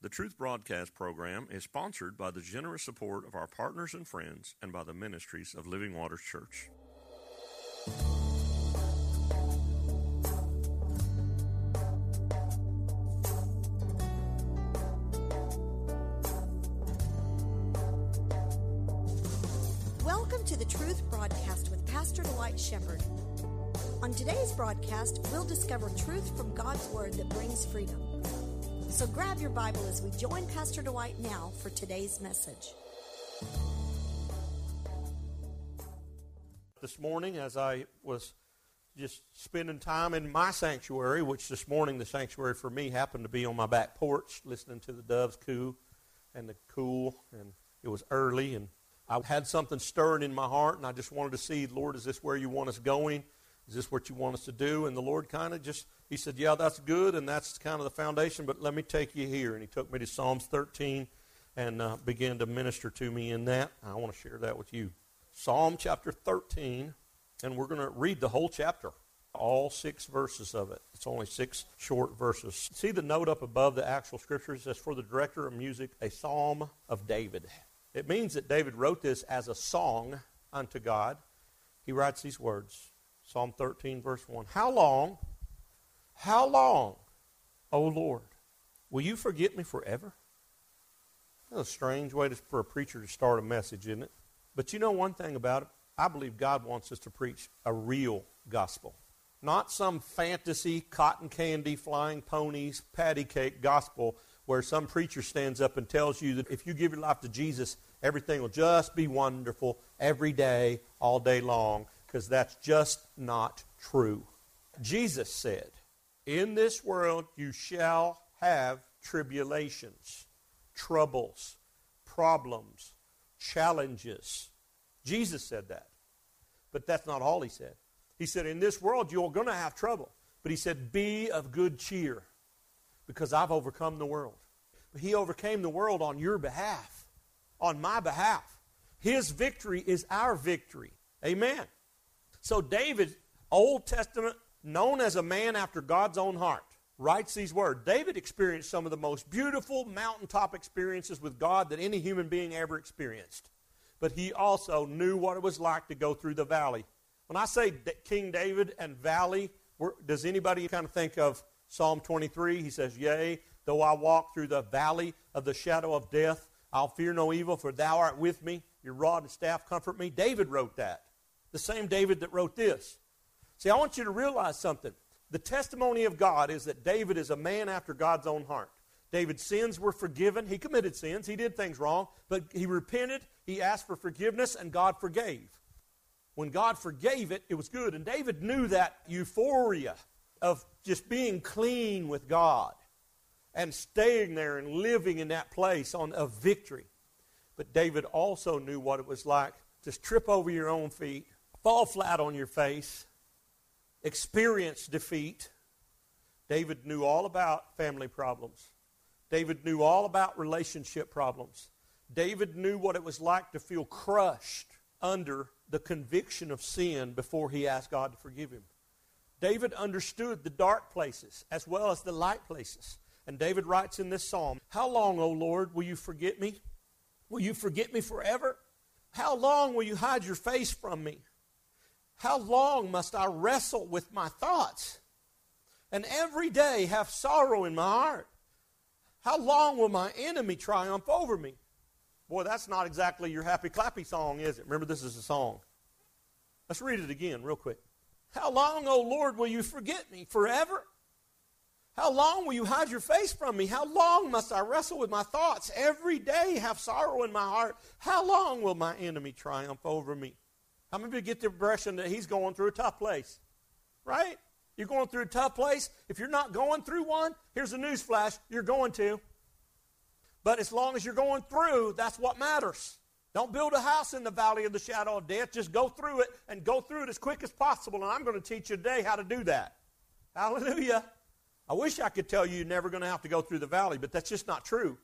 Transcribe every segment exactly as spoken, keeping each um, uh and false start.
The Truth Broadcast program is sponsored by the generous support of our partners and friends and by the ministries of Living Waters Church. Welcome to the Truth Broadcast with Pastor Dwight Shepherd. On today's broadcast, we'll discover truth from God's Word that brings freedom. So grab your Bible as we join Pastor Dwight now for today's message. This morning, as I was just spending time in my sanctuary, which this morning the sanctuary for me happened to be on my back porch, listening to the doves coo and the cool, and it was early, and I had something stirring in my heart, and I just wanted to see, Lord, is this where you want us going? Is this what you want us to do? And the Lord kind of just, he said, yeah, that's good, and that's kind of the foundation, but let me take you here. And he took me to Psalms thirteen and uh, began to minister to me in that. I want to share that with you. Psalm chapter thirteen, and we're going to read the whole chapter, all six verses of it. It's only six short verses. See the note up above the actual scripture? It says, for the director of music, a psalm of David. It means that David wrote this as a song unto God. He writes these words. Psalm thirteen, verse one. How long, how long, O Lord, will you forget me forever? That's a strange way to, for a preacher to start a message, isn't it? But you know one thing about it? I believe God wants us to preach a real gospel. Not some fantasy, cotton candy, flying ponies, patty cake gospel where some preacher stands up and tells you that if you give your life to Jesus, everything will just be wonderful every day, all day long. Because that's just not true. Jesus said, in this world you shall have tribulations, troubles, problems, challenges. Jesus said that. But that's not all he said. He said, in this world you're going to have trouble. But he said, be of good cheer, because I've overcome the world. But he overcame the world on your behalf, on my behalf. His victory is our victory. Amen. So David, Old Testament, known as a man after God's own heart, writes these words. David experienced some of the most beautiful mountaintop experiences with God that any human being ever experienced. But he also knew what it was like to go through the valley. When I say King David and valley, does anybody kind of think of Psalm twenty-three? He says, yea, though I walk through the valley of the shadow of death, I'll fear no evil, for thou art with me. Your rod and staff comfort me. David wrote that. The same David that wrote this. See, I want you to realize something. The testimony of God is that David is a man after God's own heart. David's sins were forgiven. He committed sins. He did things wrong. But he repented. He asked for forgiveness, and God forgave. When God forgave it, it was good. And David knew that euphoria of just being clean with God and staying there and living in that place on, of victory. But David also knew what it was like to trip over your own feet, fall flat on your face, experience defeat. David knew all about family problems. David knew all about relationship problems. David knew what it was like to feel crushed under the conviction of sin before he asked God to forgive him. David understood the dark places as well as the light places. And David writes in this psalm, how long, O Lord, will you forget me? Will you forget me forever? How long will you hide your face from me? How long must I wrestle with my thoughts and every day have sorrow in my heart? How long will my enemy triumph over me? Boy, that's not exactly your happy clappy song, is it? Remember, this is a song. Let's read it again real quick. How long, O Lord, will you forget me? Forever? How long will you hide your face from me? How long must I wrestle with my thoughts? Every day have sorrow in my heart. How long will my enemy triumph over me? How many of you get the impression that he's going through a tough place? Right? You're going through a tough place. If you're not going through one, here's a news flash, you're going to. But as long as you're going through, that's what matters. Don't build a house in the valley of the shadow of death. Just go through it and go through it as quick as possible. And I'm going to teach you today how to do that. Hallelujah. I wish I could tell you you're never going to have to go through the valley, but that's just not true.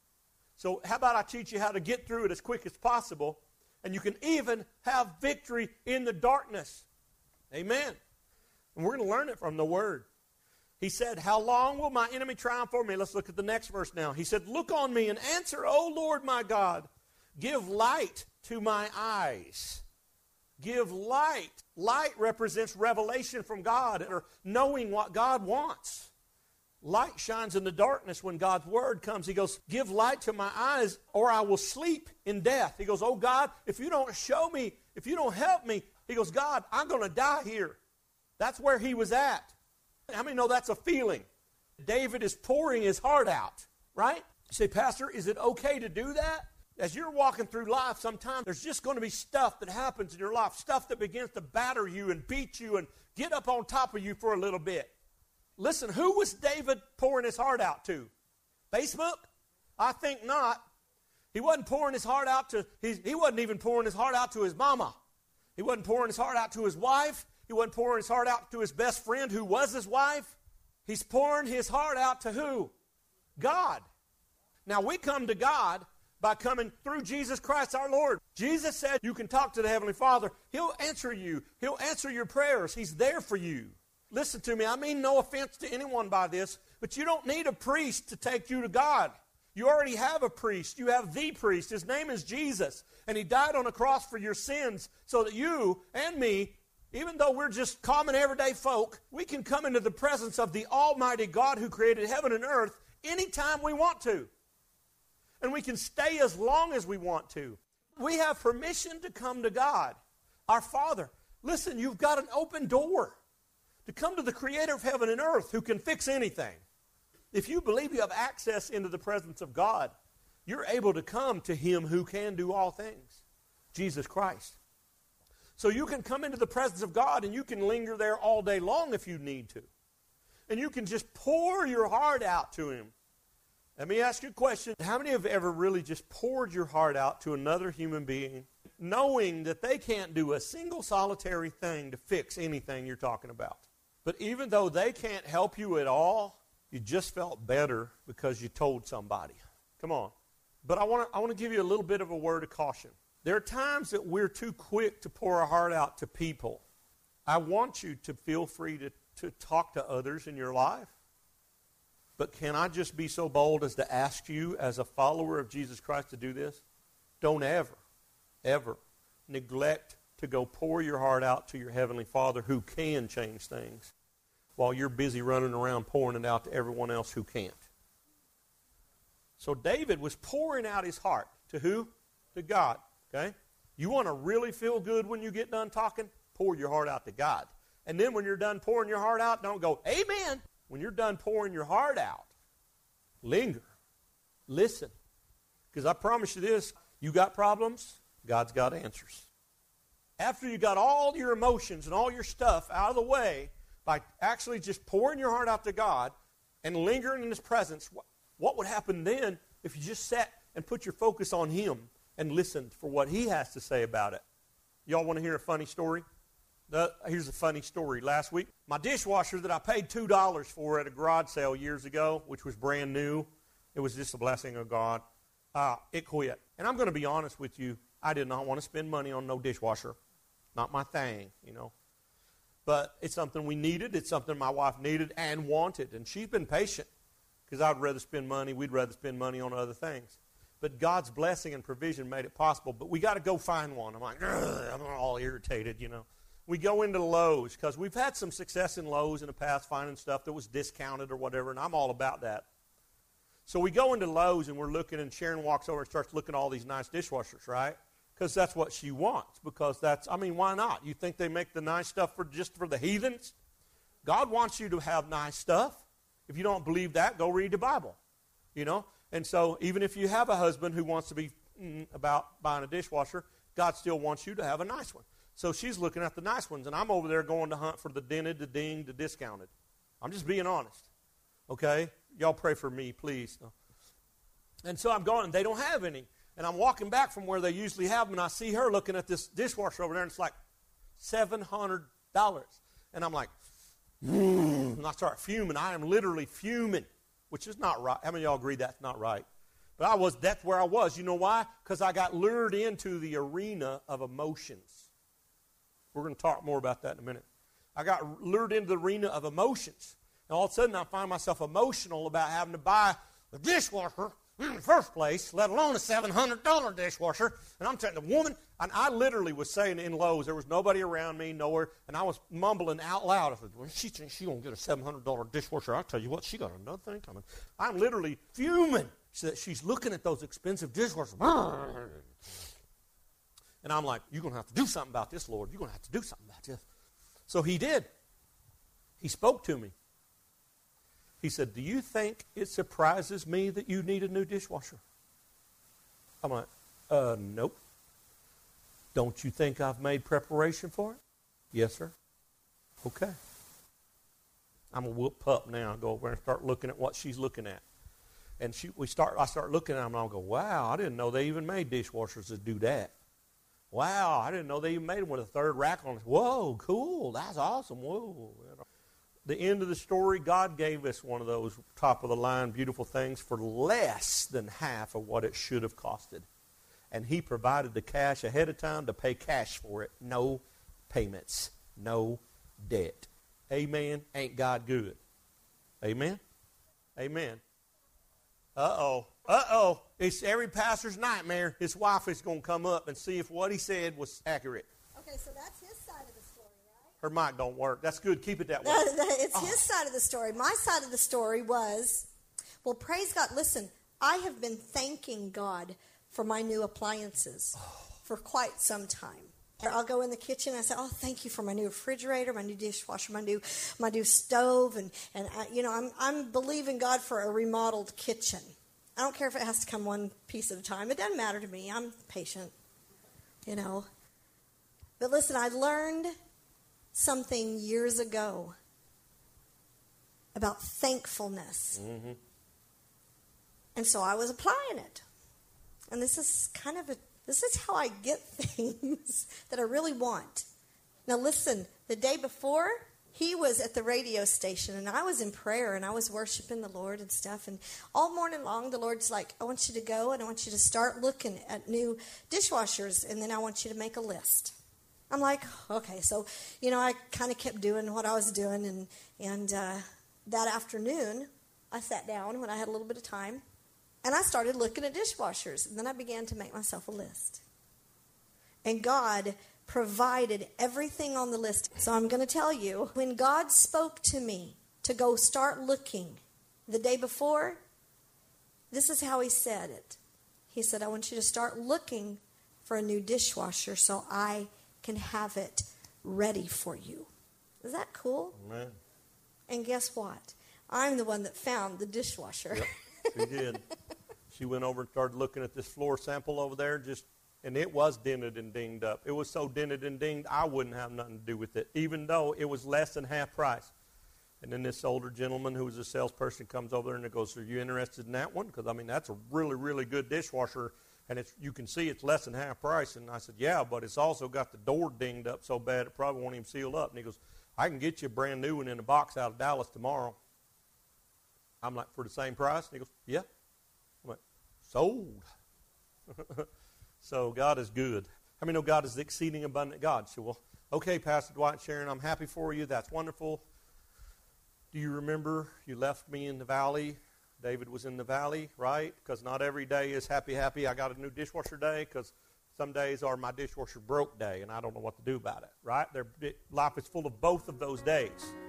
So how about I teach you how to get through it as quick as possible, and you can even have victory in the darkness. Amen. And we're going to learn it from the Word. He said, how long will my enemy triumph over me? Let's look at the next verse now. He said, look on me and answer, O Lord my God. Give light to my eyes. Give light. Light represents revelation from God, or knowing what God wants. Light shines in the darkness when God's word comes. He goes, give light to my eyes, or I will sleep in death. He goes, oh God, if you don't show me, if you don't help me, he goes, God, I'm going to die here. That's where he was at. How many know that's a feeling? David is pouring his heart out, right? You say, Pastor, is it okay to do that? As you're walking through life, sometimes there's just going to be stuff that happens in your life, stuff that begins to batter you and beat you and get up on top of you for a little bit. Listen, who was David pouring his heart out to? Facebook? I think not. He wasn't pouring his heart out to, he, he wasn't even pouring his heart out to his mama. He wasn't pouring his heart out to his wife. He wasn't pouring his heart out to his best friend who was his wife. He's pouring his heart out to who? God. Now we come to God by coming through Jesus Christ our Lord. Jesus said you can talk to the Heavenly Father. He'll answer you. He'll answer your prayers. He's there for you. Listen to me. I mean no offense to anyone by this, but you don't need a priest to take you to God. You already have a priest. You have the priest. His name is Jesus, and he died on a cross for your sins so that you and me, even though we're just common everyday folk, we can come into the presence of the Almighty God who created heaven and earth anytime we want to. And we can stay as long as we want to. We have permission to come to God, our Father. Listen, you've got an open door to come to the Creator of heaven and earth who can fix anything. If you believe you have access into the presence of God, you're able to come to Him who can do all things, Jesus Christ. So you can come into the presence of God and you can linger there all day long if you need to. And you can just pour your heart out to Him. Let me ask you a question. How many have ever really just poured your heart out to another human being, knowing that they can't do a single solitary thing to fix anything you're talking about? But even though they can't help you at all, you just felt better because you told somebody. Come on. But I want to I want to give you a little bit of a word of caution. There are times that we're too quick to pour our heart out to people. I want you to feel free to, to talk to others in your life. But can I just be so bold as to ask you as a follower of Jesus Christ to do this? Don't ever, ever neglect to go pour your heart out to your Heavenly Father who can change things while you're busy running around pouring it out to everyone else who can't. So David was pouring out his heart to who? To God. Okay? You want to really feel good when you get done talking? Pour your heart out to God. And then when you're done pouring your heart out, don't go, amen. When you're done pouring your heart out, linger. Listen. Because I promise you this, you got problems, God's got answers. After you got all your emotions and all your stuff out of the way, by actually just pouring your heart out to God and lingering in His presence, what would happen then if you just sat and put your focus on Him and listened for what He has to say about it? Y'all want to hear a funny story? Uh, here's a funny story. Last week, my dishwasher that I paid two dollars for at a garage sale years ago, which was brand new, it was just a blessing of God, uh, it quit. And I'm going to be honest with you, I did not want to spend money on no dishwasher. Not my thing, you know. But it's something we needed. It's something my wife needed and wanted. And she's been patient because I'd rather spend money. We'd rather spend money on other things. But God's blessing and provision made it possible. But we got to go find one. I'm like, I'm all irritated, you know. We go into Lowe's because we've had some success in Lowe's in the past finding stuff that was discounted or whatever, and I'm all about that. So we go into Lowe's and we're looking, and Sharon walks over and starts looking at all these nice dishwashers, right? Because that's what she wants. Because that's, I mean, why not? You think they make the nice stuff for just for the heathens? God wants you to have nice stuff. If you don't believe that, go read the Bible, you know. And so even if you have a husband who wants to be mm, about buying a dishwasher, God still wants you to have a nice one. So she's looking at the nice ones, and I'm over there going to hunt for the dented, the dinged, the discounted. I'm just being honest, okay? Y'all pray for me, please. And so I'm going, and they don't have any. And I'm walking back from where they usually have them, and I see her looking at this dishwasher over there, and it's like seven hundred dollars. And I'm like, mm, and I start fuming. I am literally fuming, which is not right. How many of y'all agree that's not right? But I was, that's where I was. You know why? Because I got lured into the arena of emotions. We're going to talk more about that in a minute. I got lured into the arena of emotions. And all of a sudden I find myself emotional about having to buy the dishwasher in the first place, let alone a seven hundred dollars dishwasher. And I'm telling the woman, and I literally was saying in Lowe's, there was nobody around me, nowhere, and I was mumbling out loud. I said, well, she thinks she's going to get a seven hundred dollars dishwasher. I'll tell you what, she got another thing coming. I'm literally fuming. So that she's looking at those expensive dishwashers. And I'm like, you're going to have to do something about this, Lord. You're going to have to do something about this. So he did. He spoke to me. He said, do you think it surprises me that you need a new dishwasher? I'm like, uh, nope. Don't you think I've made preparation for it? Yes, sir. Okay. I'm going to whoop pup now and go over and start looking at what she's looking at. And she, we start. I start looking at them and I'll go, wow, I didn't know they even made dishwashers that do that. Wow, I didn't know they even made them with a third rack on it. Whoa, cool. That's awesome. Whoa. The end of the story, God gave us one of those top-of-the-line beautiful things for less than half of what it should have costed. And he provided the cash ahead of time to pay cash for it. No payments. No debt. Amen. Ain't God good? Amen? Amen. Uh-oh. Uh-oh. It's every pastor's nightmare. His wife is going to come up and see if what he said was accurate. Okay, so that's his side of the story, right? Her mic don't work. That's good. Keep it that way. It's oh. his side of the story. My side of the story was, well, praise God. Listen, I have been thanking God for my new appliances for quite some time. I'll go in the kitchen and I say, oh, thank you for my new refrigerator, my new dishwasher, my new my new stove. And, and I, you know, I'm I'm believing God for a remodeled kitchen. I don't care if it has to come one piece at a time. It doesn't matter to me. I'm patient, you know. But listen, I learned something years ago about thankfulness. Mm-hmm. And so I was applying it. And this is kind of a This is how I get things that I really want. Now listen, the day before, he was at the radio station, and I was in prayer, and I was worshiping the Lord and stuff. And all morning long, the Lord's like, I want you to go, and I want you to start looking at new dishwashers, and then I want you to make a list. I'm like, okay. So, you know, I kind of kept doing what I was doing, and, and uh, that afternoon, I sat down when I had a little bit of time, and I started looking at dishwashers. And then I began to make myself a list. And God provided everything on the list. So I'm going to tell you, when God spoke to me to go start looking the day before, this is how he said it. He said, I want you to start looking for a new dishwasher so I can have it ready for you. Is that cool? Amen. And guess what? I'm the one that found the dishwasher. Yep. She did. She went over and started looking at this floor sample over there, just, and it was dented and dinged up. It was so dented and dinged, I wouldn't have nothing to do with it, even though it was less than half price. And then this older gentleman who was a salesperson comes over there and goes, are you interested in that one? Because, I mean, that's a really, really good dishwasher, and it's, you can see it's less than half price. And I said, yeah, but it's also got the door dinged up so bad it probably won't even seal up. And he goes, I can get you a brand new one in a box out of Dallas tomorrow. I'm like, for the same price? And he goes, yeah. I'm like, sold. So God is good. How many know God is the exceeding abundant God? So, well, okay, Pastor Dwight and Sharon, I'm happy for you. That's wonderful. Do you remember you left me in the valley? David was in the valley, right? Because not every day is happy, happy. I got a new dishwasher day, because some days are my dishwasher broke day, and I don't know what to do about it, right? They're, it, life is full of both of those days.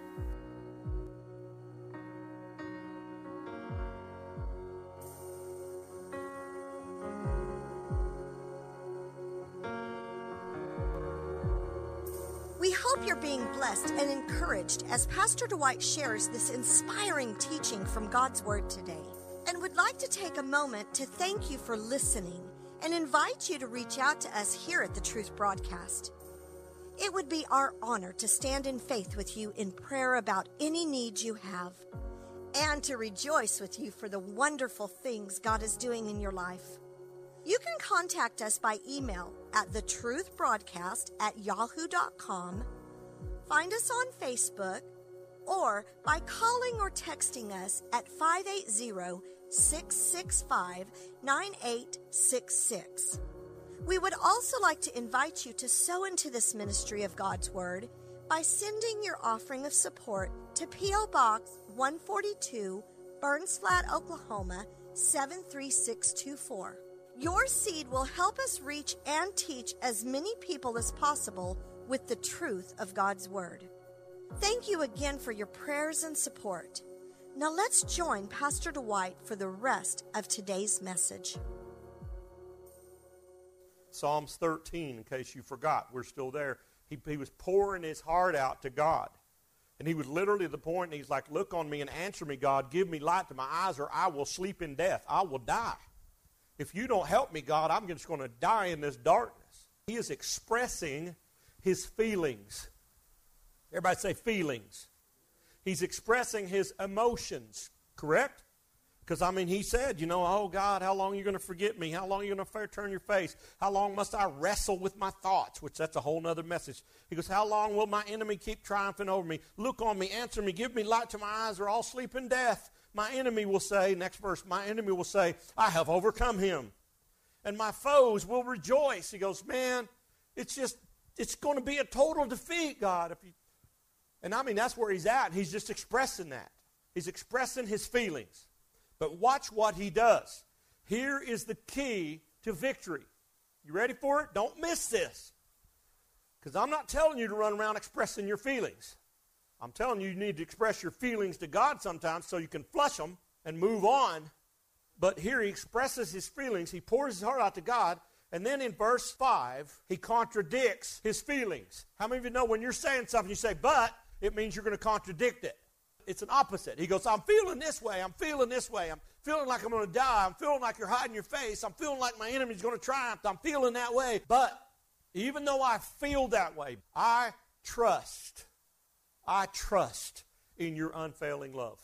We hope you're being blessed and encouraged as Pastor Dwight shares this inspiring teaching from God's Word today, and would like to take a moment to thank you for listening and invite you to reach out to us here at the Truth Broadcast. It would be our honor to stand in faith with you in prayer about any needs you have, and to rejoice with you for the wonderful things God is doing in your life. You can contact us by email at thetruthbroadcast at yahoo dot com, find us on Facebook, or by calling or texting us at five eight zero, six six five, nine eight six six. We would also like to invite you to sow into this ministry of God's Word by sending your offering of support to P O. Box one forty-two, Burns Flat, Oklahoma, seven three six two four. Your seed will help us reach and teach as many people as possible with the truth of God's Word. Thank you again for your prayers and support. Now let's join Pastor Dwight for the rest of today's message. Psalms thirteen, in case you forgot, we're still there. He, he was pouring his heart out to God. And he was literally at the point, and he's like, look on me and answer me, God. Give me light to my eyes, or I will sleep in death. I will die. If you don't help me, God, I'm just going to die in this darkness. He is expressing his feelings. Everybody say feelings. He's expressing his emotions, correct? Because, I mean, he said, you know, oh, God, how long are you going to forget me? How long are you going to turn your face? How long must I wrestle with my thoughts? Which that's a whole other message. He goes, how long will my enemy keep triumphing over me? Look on me, answer me, give me light to my eyes, or I'll sleep in death. My enemy will say, next verse, my enemy will say, I have overcome him. And my foes will rejoice. He goes, man, it's just, it's going to be a total defeat, God. If you, and I mean, that's where he's at. He's just expressing that. He's expressing his feelings. But watch what he does. Here is the key to victory. You ready for it? Don't miss this. Because I'm not telling you to run around expressing your feelings. I'm telling you you need to express your feelings to God sometimes so you can flush them and move on. But here he expresses his feelings. He pours his heart out to God. And then in verse five, he contradicts his feelings. How many of you know when you're saying something, you say, but, it means you're going to contradict it. It's an opposite. He goes, I'm feeling this way. I'm feeling this way. I'm feeling like I'm going to die. I'm feeling like you're hiding your face. I'm feeling like my enemy's going to triumph. I'm feeling that way. But even though I feel that way, I trust. I trust in your unfailing love.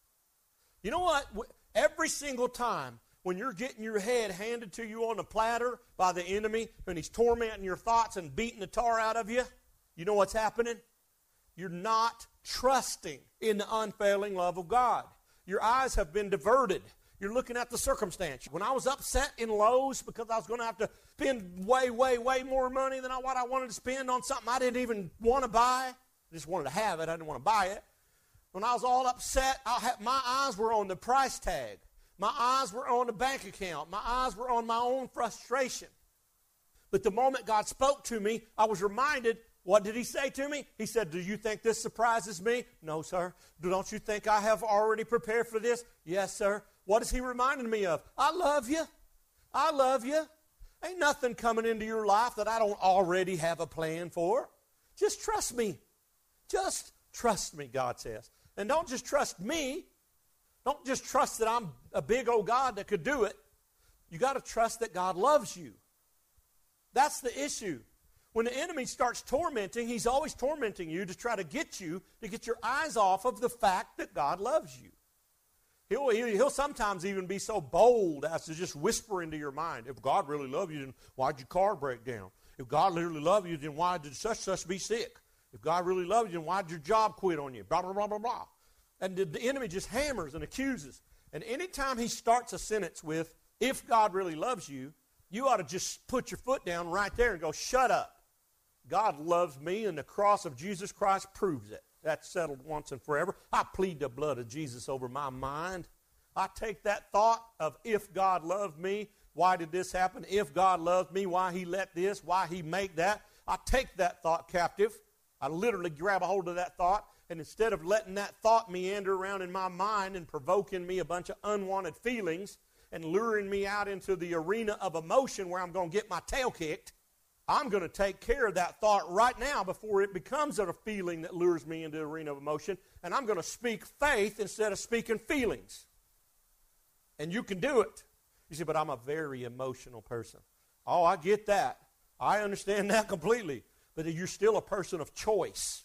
You know what? Every single time when you're getting your head handed to you on a platter by the enemy and he's tormenting your thoughts and beating the tar out of you, you know what's happening? You're not trusting in the unfailing love of God. Your eyes have been diverted. You're looking at the circumstance. When I was upset in Lowe's because I was going to have to spend way, way, way more money than what I wanted to spend on something I didn't even want to buy, I just wanted to have it. I didn't want to buy it. When I was all upset, I had, my eyes were on the price tag. My eyes were on the bank account. My eyes were on my own frustration. But the moment God spoke to me, I was reminded, what did he say to me? He said, do you think this surprises me? No, sir. Don't you think I have already prepared for this? Yes, sir. What is he reminding me of? I love you. I love you. Ain't nothing coming into your life that I don't already have a plan for. Just trust me. Just trust me, God says. And don't just trust me. Don't just trust that I'm a big old God that could do it. You got to trust that God loves you. That's the issue. When the enemy starts tormenting, he's always tormenting you to try to get you to get your eyes off of the fact that God loves you. He'll, he'll sometimes even be so bold as to just whisper into your mind, if God really loved you, then why'd your car break down? If God really loved you, then why did such such be sick? If God really loved you, then why did your job quit on you? Blah, blah, blah, blah, blah. And the, the enemy just hammers and accuses. And anytime he starts a sentence with, if God really loves you, you ought to just put your foot down right there and go, shut up. God loves me, and the cross of Jesus Christ proves it. That's settled once and forever. I plead the blood of Jesus over my mind. I take that thought of if God loved me, why did this happen? If God loved me, why he let this, why he make that. I take that thought captive. I literally grab a hold of that thought, and instead of letting that thought meander around in my mind and provoking me a bunch of unwanted feelings and luring me out into the arena of emotion where I'm going to get my tail kicked, I'm going to take care of that thought right now before it becomes a feeling that lures me into the arena of emotion, and I'm going to speak faith instead of speaking feelings. And you can do it. You say, but I'm a very emotional person. Oh, I get that. I understand that completely. But you're still a person of choice.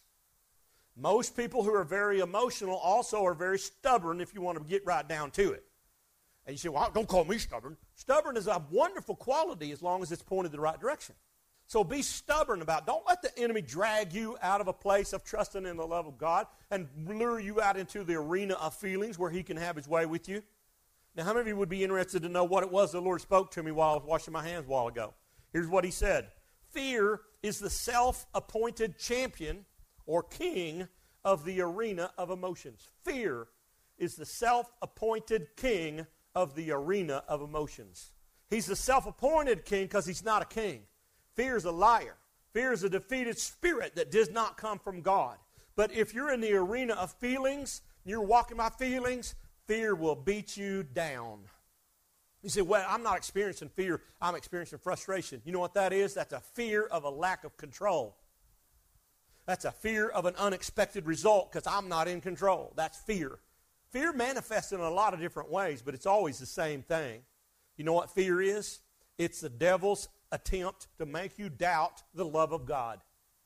Most people who are very emotional also are very stubborn if you want to get right down to it. And you say, well, don't call me stubborn. Stubborn is a wonderful quality as long as it's pointed the right direction. So be stubborn about it. Don't let the enemy drag you out of a place of trusting in the love of God and lure you out into the arena of feelings where he can have his way with you. Now, how many of you would be interested to know what it was the Lord spoke to me while I was washing my hands a while ago? Here's what he said. Fear is the self-appointed champion or king of the arena of emotions. Fear is the self-appointed king of the arena of emotions. He's the self-appointed king because he's not a king. Fear is a liar. Fear is a defeated spirit that does not come from God. But if you're in the arena of feelings, you're walking by feelings, fear will beat you down. You say, well, I'm not experiencing fear. I'm experiencing frustration. You know what that is? That's a fear of a lack of control. That's a fear of an unexpected result because I'm not in control. That's fear. Fear manifests in a lot of different ways, but it's always the same thing. You know what fear is? It's the devil's attempt to make you doubt the love of God.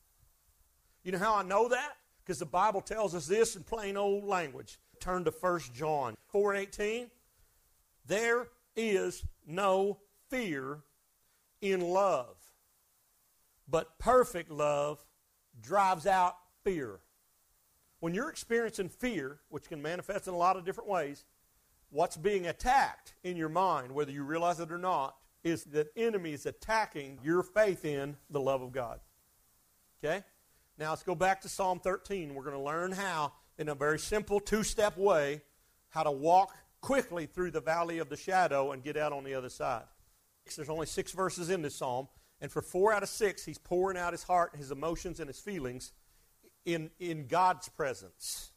You know how I know that? Because the Bible tells us this in plain old language. Turn to First John four eighteen. There is no fear in love, but perfect love drives out fear. When you're experiencing fear, which can manifest in a lot of different ways, what's being attacked in your mind, whether you realize it or not, is the enemy is attacking your faith in the love of God. Okay? Now let's go back to Psalm thirteen. We're going to learn how, in a very simple two-step way, how to walk quickly through the valley of the shadow and get out on the other side. There's only six verses in this psalm, and for four out of six, he's pouring out his heart, his emotions, and his feelings in, in God's presence.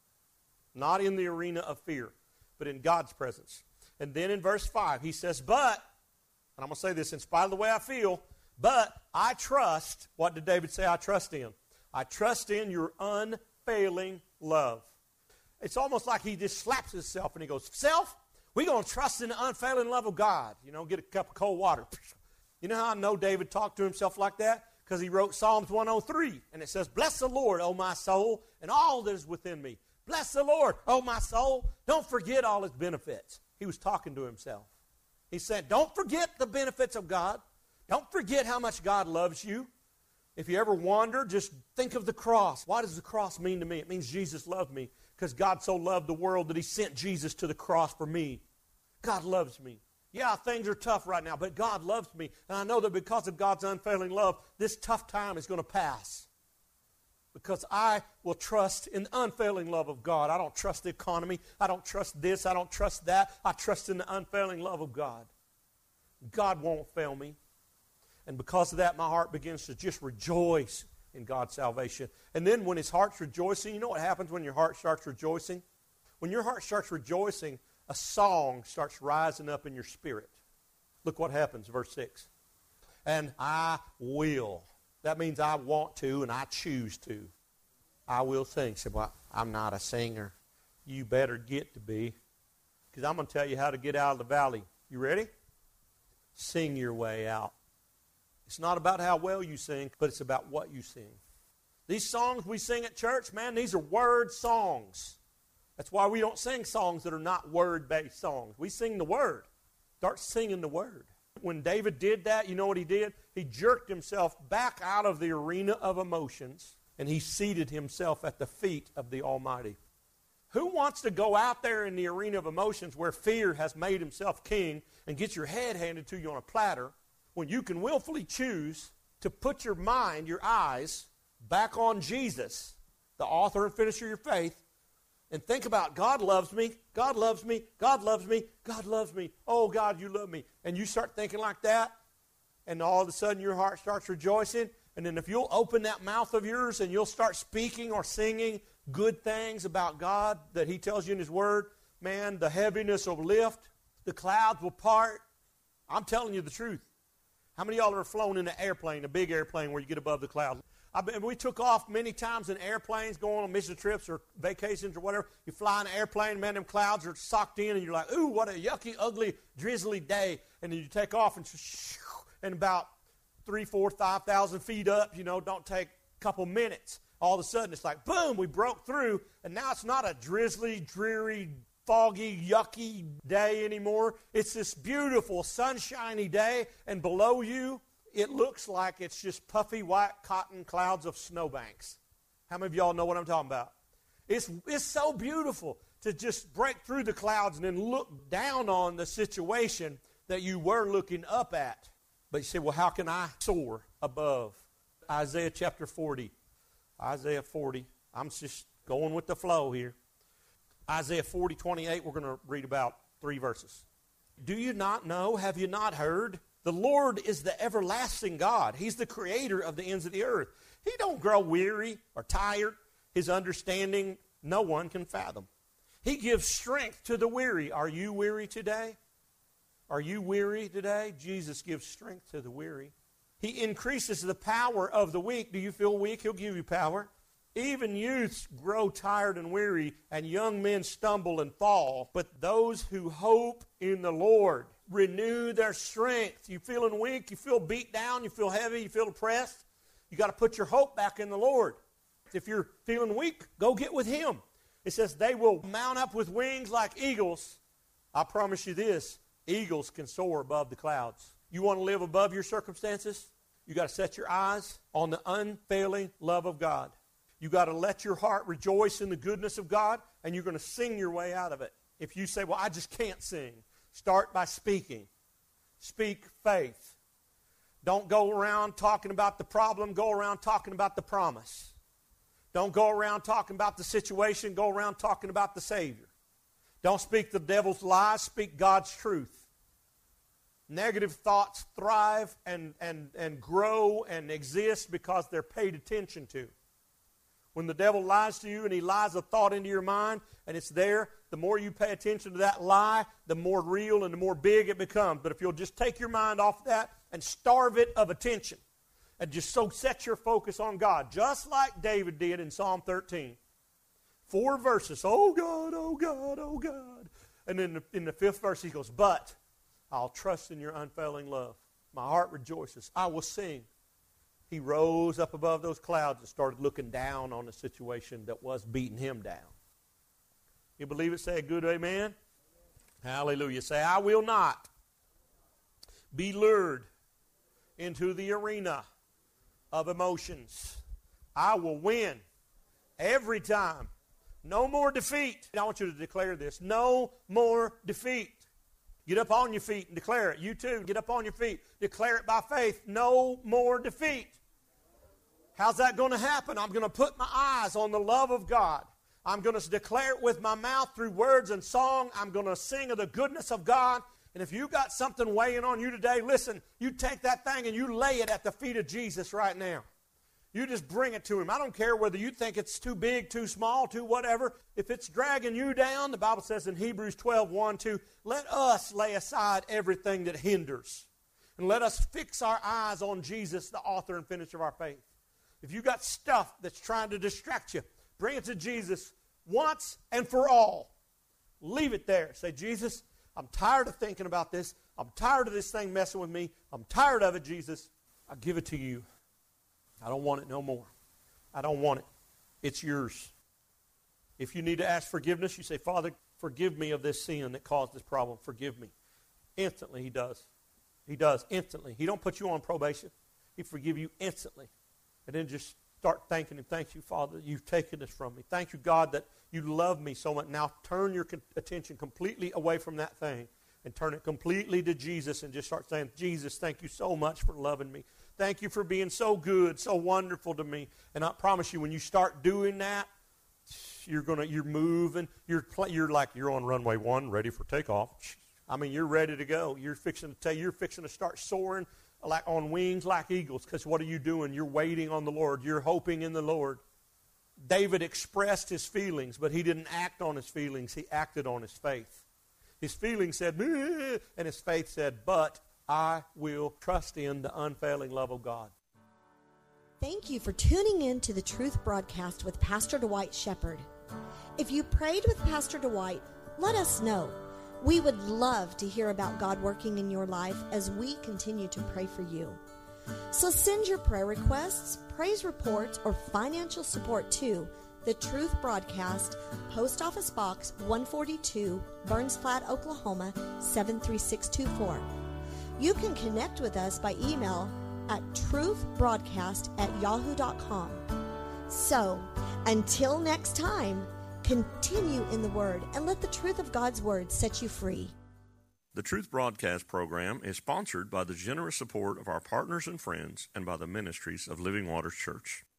Not in the arena of fear, but in God's presence. And then in verse five, he says, but, and I'm going to say this in spite of the way I feel, but I trust, what did David say I trust in? I trust in your unfailing love. It's almost like he just slaps himself and he goes, self, we're going to trust in the unfailing love of God. You know, get a cup of cold water. You know how I know David talked to himself like that? Because he wrote Psalms one oh three, and it says, bless the Lord, O my soul, and all that is within me. Bless the Lord, O my soul. Don't forget all his benefits. He was talking to himself. He said, don't forget the benefits of God. Don't forget how much God loves you. If you ever wander, just think of the cross. What does the cross mean to me? It means Jesus loved me because God so loved the world that he sent Jesus to the cross for me. God loves me. Yeah, things are tough right now, but God loves me. And I know that because of God's unfailing love, this tough time is going to pass. Because I will trust in the unfailing love of God. I don't trust the economy. I don't trust this. I don't trust that. I trust in the unfailing love of God. God won't fail me. And because of that, my heart begins to just rejoice in God's salvation. And then when his heart's rejoicing, you know what happens when your heart starts rejoicing? When your heart starts rejoicing, a song starts rising up in your spirit. Look what happens, verse six. And I will. That means I want to and I choose to. I will sing. Say, well, I'm not a singer. You better get to be. Because I'm going to tell you how to get out of the valley. You ready? Sing your way out. It's not about how well you sing, but it's about what you sing. These songs we sing at church, man, these are word songs. That's why we don't sing songs that are not word-based songs. We sing the word. Start singing the word. When David did that, you know what he did? He jerked himself back out of the arena of emotions, and he seated himself at the feet of the Almighty. Who wants to go out there in the arena of emotions where fear has made himself king and get your head handed to you on a platter when you can willfully choose to put your mind, your eyes, back on Jesus, the author and finisher of your faith, and think about God loves me, God loves me, God loves me, God loves me. Oh, God, you love me. And you start thinking like that, and all of a sudden your heart starts rejoicing. And then if you'll open that mouth of yours and you'll start speaking or singing good things about God that he tells you in his word, man, the heaviness will lift, the clouds will part. I'm telling you the truth. How many of y'all have flown in an airplane, a big airplane where you get above the clouds? I mean, we took off many times in airplanes, going on mission trips or vacations or whatever. You fly in an airplane, man, them clouds are socked in, and you're like, ooh, what a yucky, ugly, drizzly day. And then you take off, and, and about three, four, five thousand feet up, you know, don't take a couple minutes. All of a sudden, it's like, boom, we broke through, and now it's not a drizzly, dreary, foggy, yucky day anymore. It's this beautiful, sunshiny day, and below you, it looks like it's just puffy white cotton clouds of snowbanks. How many of y'all know what I'm talking about? It's, it's so beautiful to just break through the clouds and then look down on the situation that you were looking up at. But you say, well, how can I soar above? Isaiah chapter forty. Isaiah forty. I'm just going with the flow here. Isaiah forty twenty-eight, we're going to read about three verses. Do you not know? Have you not heard? The Lord is the everlasting God. He's the creator of the ends of the earth. He don't grow weary or tired. His understanding no one can fathom. He gives strength to the weary. Are you weary today? Are you weary today? Jesus gives strength to the weary. He increases the power of the weak. Do you feel weak? He'll give you power. Even youths grow tired and weary, and young men stumble and fall. But those who hope in the Lord renew their strength. You feeling weak? You feel beat down? You feel heavy? You feel depressed? You got to put your hope back in the Lord. If you're feeling weak, go get with Him. It says they will mount up with wings like eagles. I promise you this, eagles can soar above the clouds. You want to live above your circumstances? You got to set your eyes on the unfailing love of God. You got to let your heart rejoice in the goodness of God, and you're going to sing your way out of it. If you say, well, I just can't sing, start by speaking. Speak faith. Don't go around talking about the problem. Go around talking about the promise. Don't go around talking about the situation. Go around talking about the Savior. Don't speak the devil's lies. Speak God's truth. Negative thoughts thrive and, and, and grow and exist because they're paid attention to. When the devil lies to you and he lies a thought into your mind and it's there, the more you pay attention to that lie, the more real and the more big it becomes. But if you'll just take your mind off that and starve it of attention and just so set your focus on God, just like David did in Psalm thirteen. Four verses, oh God, oh God, oh God. And then in the, in the fifth verse he goes, but I'll trust in your unfailing love. My heart rejoices. I will sing. He rose up above those clouds and started looking down on the situation that was beating him down. You believe it? Say a good amen. Hallelujah. Say, I will not be lured into the arena of emotions. I will win every time. No more defeat. I want you to declare this. No more defeat. Get up on your feet and declare it. You too, get up on your feet. Declare it by faith. No more defeat. How's that going to happen? I'm going to put my eyes on the love of God. I'm going to declare it with my mouth through words and song. I'm going to sing of the goodness of God. And if you got something weighing on you today, listen, you take that thing and you lay it at the feet of Jesus right now. You just bring it to Him. I don't care whether you think it's too big, too small, too whatever. If it's dragging you down, the Bible says in Hebrews twelve, one, two, let us lay aside everything that hinders. And let us fix our eyes on Jesus, the author and finisher of our faith. If you got stuff that's trying to distract you, bring it to Jesus once and for all. Leave it there. Say, Jesus, I'm tired of thinking about this. I'm tired of this thing messing with me. I'm tired of it, Jesus. I give it to you. I don't want it no more. I don't want it. It's yours. If you need to ask forgiveness, you say, Father, forgive me of this sin that caused this problem. Forgive me. Instantly, He does. He does, instantly. He don't put you on probation. He forgive you instantly. And then just start thanking Him. Thank you, Father, you've taken this from me. Thank you, God, that you love me so much. Now turn your attention completely away from that thing and turn it completely to Jesus and just start saying, Jesus, thank you so much for loving me. Thank you for being so good, so wonderful to me. And I promise you, when you start doing that, you're gonna, you're moving. You're, you're like you're on runway one, ready for takeoff. I mean, you're ready to go. You're fixing to tell you're fixing to start soaring like on wings like eagles. Because what are you doing? You're waiting on the Lord. You're hoping in the Lord. David expressed his feelings, but he didn't act on his feelings. He acted on his faith. His feelings said, meh, and his faith said, but I will trust in the unfailing love of God. Thank you for tuning in to the Truth Broadcast with Pastor Dwight Shepherd. If you prayed with Pastor Dwight, let us know. We would love to hear about God working in your life as we continue to pray for you. So send your prayer requests, praise reports, or financial support to The Truth Broadcast, Post Office Box one forty-two, Burns Flat, Oklahoma, seven three six two four. You can connect with us by email at truthbroadcast at yahoo dot com. So, until next time, continue in the Word and let the truth of God's Word set you free. The Truth Broadcast program is sponsored by the generous support of our partners and friends and by the ministries of Living Waters Church.